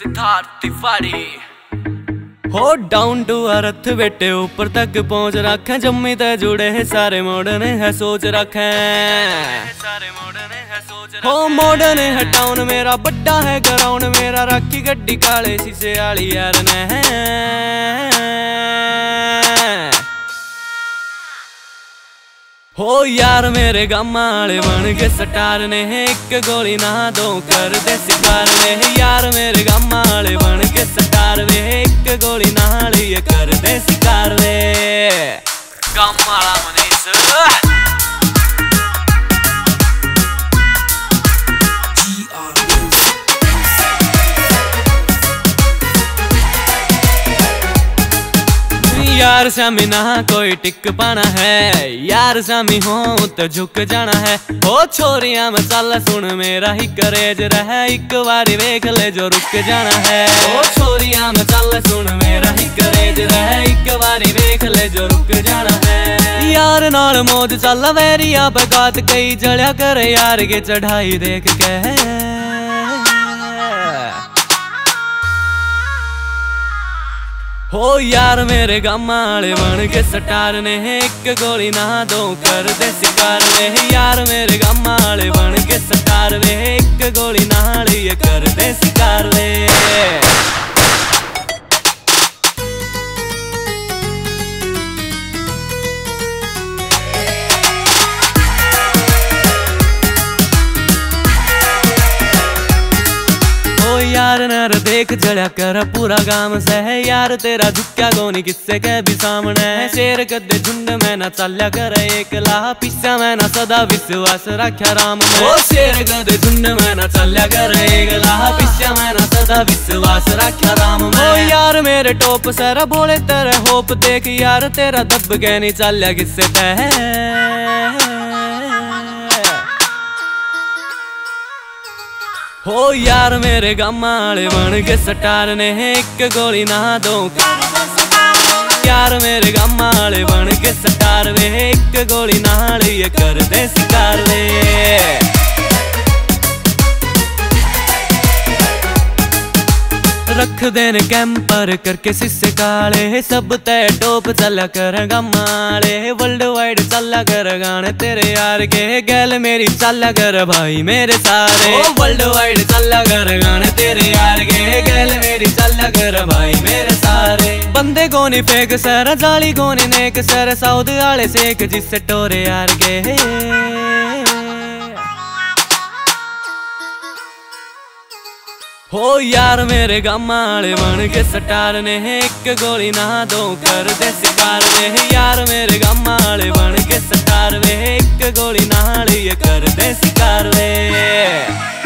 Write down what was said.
सिद्धार्थ तिवारी हो down to earth बेटे ऊपर तक पहुंच रखे जम्मी ते जुड़े है सारे मॉडर्न है सोच रखे हो मॉडर्न है टाउन मेरा बड़ा है ग्राउंड मेरा राखी गड्डी काले शीशे वाली यार ने हो यार मेरे गामा वाले बन के स्टार ने एक गोली ना दो कर दे शिकार ने यार मेरे गामा वाले बन के स्टार वे एक गोली ना लिए कर दे शिकार वे गामा वाला मनीष यार सामी ना कोई टिक पाना है यार सामी हो तो झुक जाना है ओ छोरिया मसाला सुन मेरा ही करेज रहा एक बारी वेख ले जो रुक जाना है ओ छोरिया मसाला सुन मेरा ही करेज रहा एक बारी वेख ले जो रुक जाना है यार नाल मौज चल वेरिया बगात कई जड़िया कर यार के चढ़ाई देख के हो यार मेरे गामा वाले बन के स्टार ने एक गोली ना दो कर दे शिकार ने यार मेरे गामा वाले बन के स्टार वे एक गोली ना लिए कर दे शिकार वे यार नर देख जड़ा कर पूरा गाम से है यार तेरा झुक्या गोनी किससे के भी सामने है शेर कदे झुंड में ना चल्या कर एकला पिस्सा में ना सदा विश्वास रख्या राम में ओ शेर कदे झुंड में ना चल्या कर एकला पिस्सा में ना सदा विश्वास रख्या राम में ओ यार मेरे टॉप सर बोले तेरे होप देख यार तेरा दब के नहीं चल्या किससे पे हो यार मेरे गामा वाले बन के स्टार ने एक गोली ना दो यार मेरे गामा वाले बन के स्टार वे एक गोली ना लिए कर दे शिकार वे रख देने कैंपर करके शीशे काले सब तय टॉप चला कर गमाले वर्ल्ड वाइड चला कर गाने तेरे यार के गैल मेरी चला कर भाई मेरे सारे वर्ल्ड वाइड चला कर गाने तेरे यार के गैल मेरी चला कर भाई मेरे सारे बंदे गोनी फेंक सर जाली गोनी नेक सर साउद वाले सेक जिससे टोरे यार के हो यार मेरे गामा वाले बन के स्टार ने एक गोली ना दो कर दे शिकार वे यार मेरे गामा वाले बन के स्टार वे एक गोली ना लिए कर दे शिकार वे।